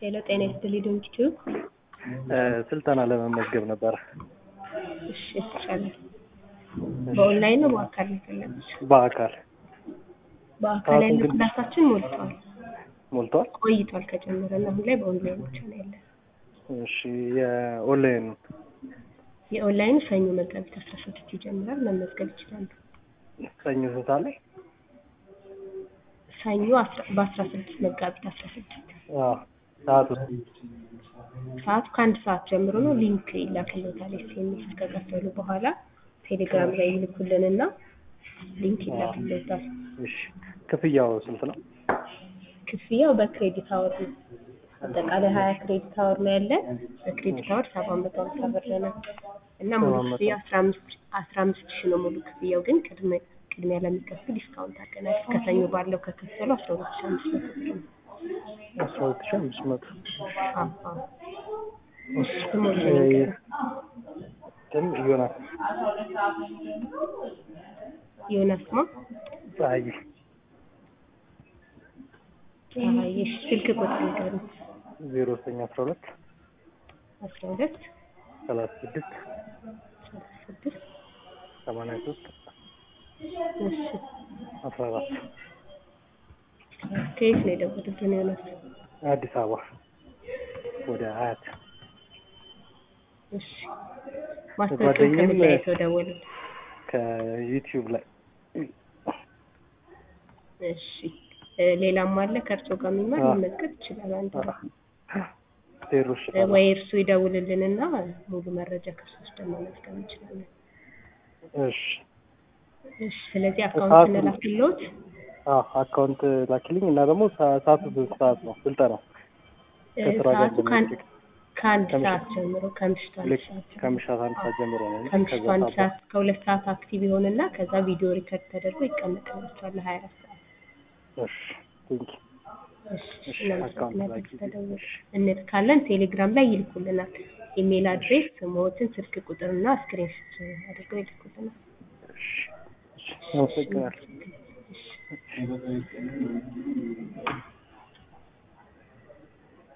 ሄሎ ጤና ይስጥልኝ ዶንኪቱ። ስልጠና ለመመዝገብ ነበር። እሺ ይቻላል። በኦንላይን ነው በአካል ነው የፈለጉት? በአካል በአካል ያለው ክላሳችን ሞልቷል። ቆይቷል ከጀመረና አሁን ላይ በኦንላይን ብቻ ነው ያለው። እሺ የኦንላይን ሰኞ መጋቢት 16 ይጀምራል። መመዝገብ ይችላሉ። ሰኞ ስንት አለ? ሰኞ በ16 መጋቢት 16 ሰዓቱ ከአንድ ሰዓት ጀምሮ ነው። ሊንክ ይላክልዎታል። ኤስኤምኤስ ከከፈሉ በኋላ ቴሌግራም ላይ ይልኩልንና ሊንክ ይላክልዎታል። እሺ ክፍያው ስንት ነው? ክፍያው በክሬዲት አወር ነው። አጠቃላይ 20 ክሬዲት አወር ነው ያለን። በክሬዲት አወር 750 ብር ነው እና ሙሉ ክፍያ 15000 ነው። ሙሉ ክፍያው ግን ቅድሚያ ለሚከፍሉ ዲስካውንት አድርገናል። ከሰኞ ባለው ከከፈሉ 12500 ብር ነው። 12500 ዮናስ ነው። አይ ስልክ ቁጥር ንገሩ። 0912 12 36 83 14 ከየት ነው የደወሉልን ዮናስ? አዲስ አበባ ወደ አያት። እሺ ማስታወቂያውን ከምን ላይ ተደወሉልን? ከዩቲዩብ ላይ። እሺ ሌላም አለ ከእርሶ ጋር የሚማር መመዝገብ ይችላል። አንተ ወይ እርሱ ይደውልልንና ሙሉ መረጃ ከእርሱ ደግሞ መመዝገብ እንችላለን። እሺ ስለዚህ አካውንት እንላክልዎት። አካውንት ላኪልኝ እና ደግሞ ሰዓቱ ስንት ሰዓት ነው ስልጠናው? ሰዓቱ ከአንድ ሰዓት ጀምሮ ከምሽቱ አንድ ሰዓት ጀምሮ ነው። ከምሽቱ አንድ ሰዓት ከ2 ሰዓት አክቲቭ ይሆንና ከዛ ቪዲዮ ሪከርድ ተደርጎ ይቀመጥላችኋል ለ24 ሰዓት። እሺ ቴንክ እንልካለን። ቴሌግራም ላይ ይልኩልናል። ኢሜል አድሬስ፣ ስሞትን፣ ስልክ ቁጥርና ስክሪንሾት አድርገው ይልኩልናል። እሺ